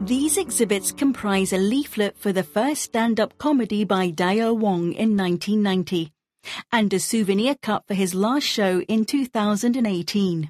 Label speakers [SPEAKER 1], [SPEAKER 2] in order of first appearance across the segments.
[SPEAKER 1] These exhibits comprise a leaflet for the first stand-up comedy by Dio Wong in 1990 and a souvenir cup for his last show in 2018.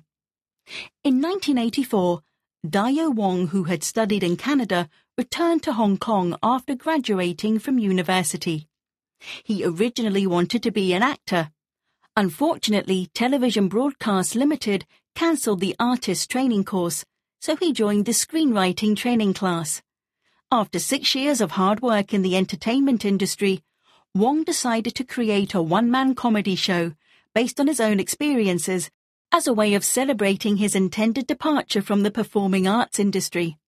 [SPEAKER 1] In 1984, Dio Wong, who had studied in Canada, returned to Hong Kong after graduating from university. He originally wanted to be an actor. Unfortunately, Television Broadcast Limited cancelled the artist training course, so he joined the screenwriting training class. After 6 years of hard work in the entertainment industry, Wong decided to create a one-man comedy show based on his own experiences as a way of celebrating his intended departure from the performing arts industry.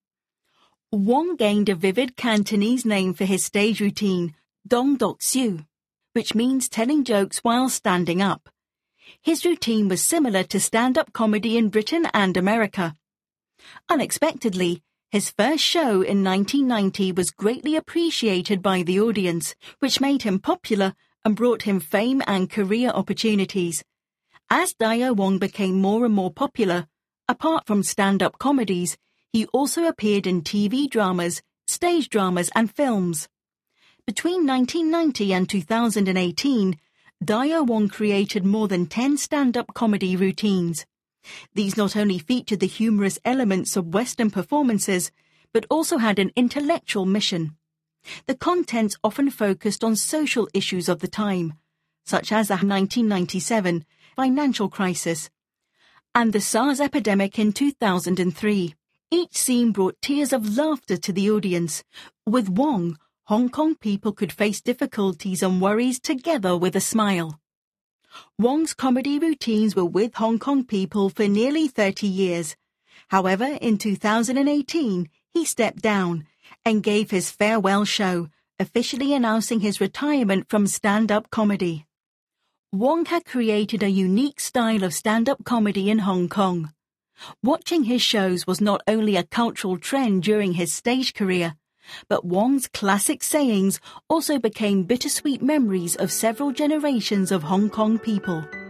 [SPEAKER 1] Wong gained a vivid Cantonese name for his stage routine, Dong Dok Siu, which means telling jokes while standing up. His routine was similar to stand-up comedy in Britain and America. Unexpectedly, his first show in 1990 was greatly appreciated by the audience, which made him popular and brought him fame and career opportunities. As Dio Wong became more and more popular, apart from stand-up comedies, he also appeared in TV dramas, stage dramas and films. Between 1990 and 2018, Dio Wong created more than 10 stand-up comedy routines. These not only featured the humorous elements of Western performances, but also had an intellectual mission. The contents often focused on social issues of the time, such as the 1997 financial crisis and the SARS epidemic in 2003. Each scene brought tears of laughter to the audience. With Wong, Hong Kong people could face difficulties and worries together with a smile. Wong's comedy routines were with Hong Kong people for nearly 30 years. However, in 2018, he stepped down and gave his farewell show, officially announcing his retirement from stand-up comedy. Wong had created a unique style of stand-up comedy in Hong Kong. Watching his shows was not only a cultural trend during his stage career, but Wong's classic sayings also became bittersweet memories of several generations of Hong Kong people.